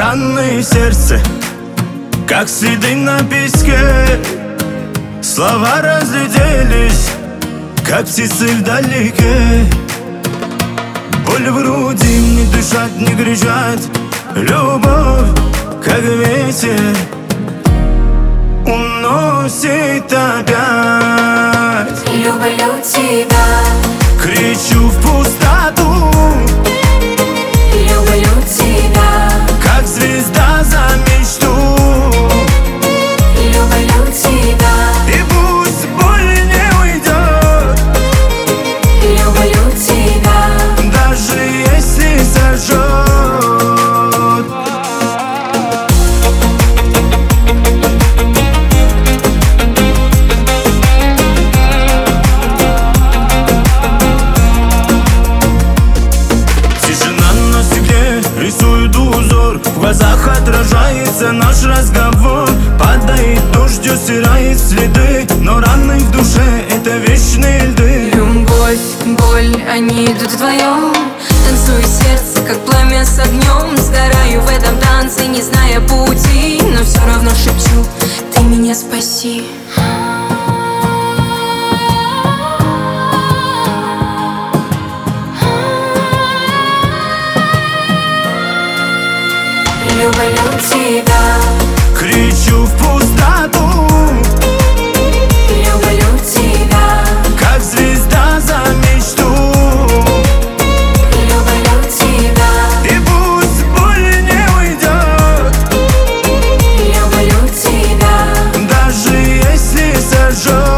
раны в сердце, как следы на песке. Слова разлетелись, как птицы вдалеке. Боль в груди, не дышать, не кричать. Любовь, как ветер, уносит опять. Люблю тебя, кричу в пустоту. люблю тебя, как звезда за мечту. люблю тебя, И пусть боль не уйдет, люблю тебя, даже если сожжет. Тишина на стекле рисует узор, в глазах отражается наш разговор. Падает дождь, стирает следы, но раны в душе — это вечные льды. любовь, боль, они идут вдвоем. Танцует сердце, как пламя с огнем. Сгораю в этом танце, не зная пути, но все равно шепчу: ты меня спаси. Люблю тебя, кричу в пустоту. люблю тебя, как звезда за мечту. люблю тебя, И пусть боль не уйдет, люблю тебя, даже если сожжет.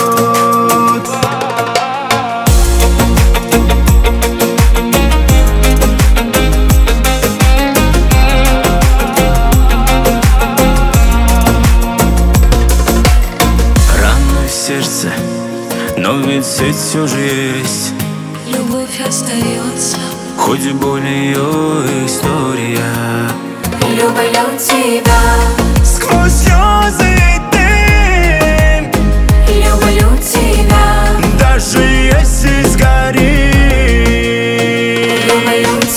Раны в сердце, но ведь свет все же есть. любовь остается. Хоть и боль ее история. Люблю тебя, Сквозь слезы и дым, люблю тебя, даже если сгорит. люблю